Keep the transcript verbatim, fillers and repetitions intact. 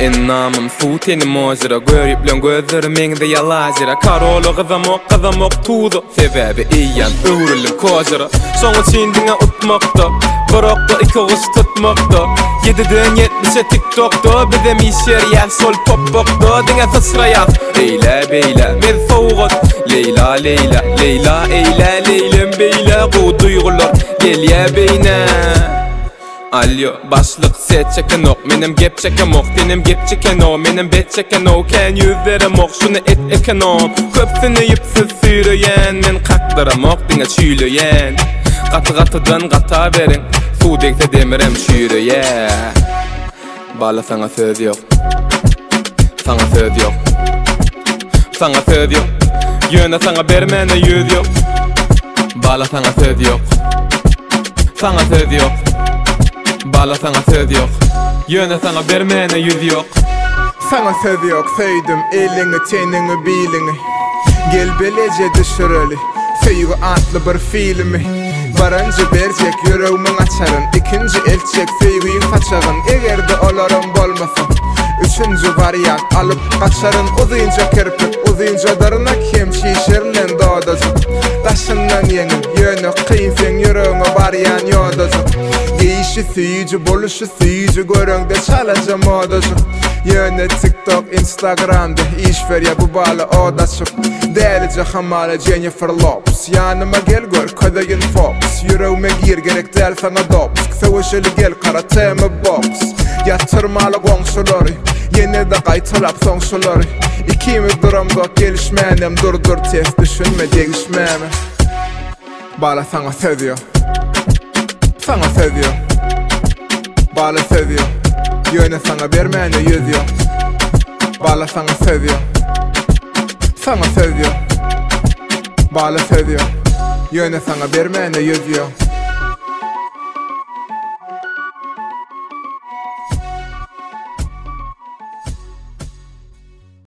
En namım futeni mozira görüp lan gözlerim mengde yalazira karolu kızamok kızamok tuğdu sebebi iyan öğrülüm kozira soňa çindiňe utmakda Barokda iki göz tutmakda Yediden yetmişe tiktokda Bidem işer sol popbokda Dine fısrayat Eyle beyle Med soğut Leyla leyla Leyla eyle leylem beyle Bu duygular Gelye beyne Alyo başlık set çeken ok Menem gep çeken ok Benim gep çeken o Menem bet çeken o Ken yüzlerim ok Şunu et eken o Köpsini yipsiz sürüyen Men kaklarım ok Dine çüylüyen Katı katıdan kata verin Su dekse demirem şüyrüye Bala sana söz yok Sana söz yok Sana söz yok Yöne sana bermene yüz yok Bala sana söz yok Sana söz yok Bala sana söz yok Yöne sana bermene yüz yok Sana söz yok söyledim elini tenini bilini Gel belece düşüreli Söyle atlı bir filmi Barıncı bercek yüreğimin açarın İkinci elçek feygiyin kaçarın Egerde olarım bolmasın Üçüncü varyant alıp kaçarın Uzayınca kirpik uzayınca darınak Hem şişirlen doğdacak Taşından yengin yönü kıyfen yüreğine varyan yodacak Giyişi sıyıcı boluşu sıyıcı Görüngde çalacağım odacak Yönü TikTok, Instagram'da iş ver ya bu bağlı odacak Delice hamale Jennifer Lopez Yanıma gel gör ködeyin Fox Yüreğime gir gerek del sana dops Sevişeli gel karate mi box Yatırmalı gongsuları Yine de kaytılap soňsuları İkimiz duramda gelişmenem Dur dur tez düşünme değişmeme Bala sana seviyor Sana seviyor Bala seviyor Yöne sana bermene yüzüyor Bala sana seviyor Sana seviyor Bala seviyor Yöne sana bermene yüzüyor